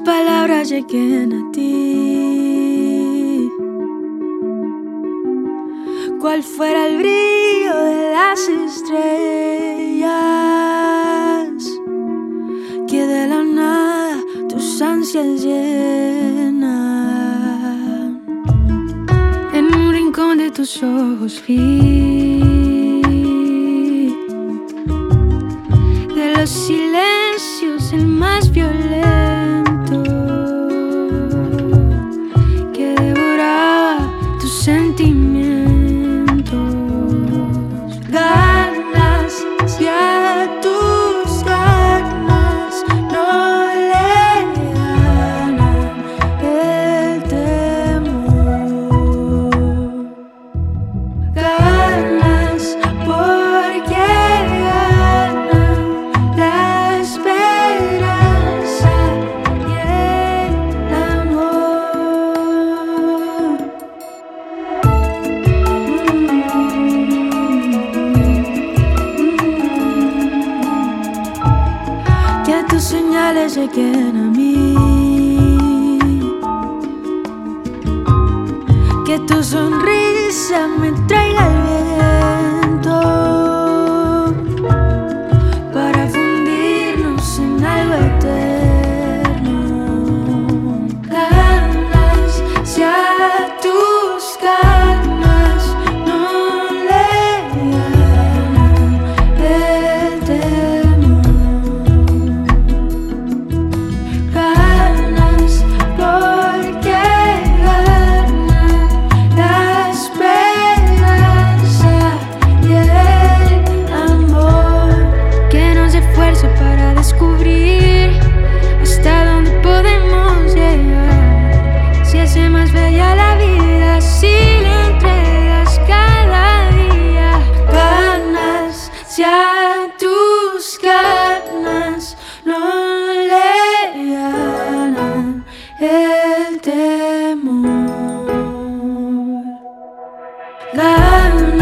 palabras lleguen a ti, cual fuera el brillo de las estrellas, que de la nada tus ansias llenan. En un rincón de tus ojos vi de los silencios el más violento, que devoraba tus sentimientos. Ganas, si a tus ganas no le ganan el temor. Ganas porque ganan la esperanza y el amor. Que tus señales lleguen a mí, que tu sonrisa me traiga el viento para fundirnos en algo eterno. Ganas, si a tus ganas no le ganan el temor. Ganas porque ganan la esperanza y el amor. Que nos esfuerce para descubrir hasta dónde podemos llegar. Si hace más bella la vida, si le entregas cada día. Ganas, si a tus ganas no le ganan el temor. Ganas.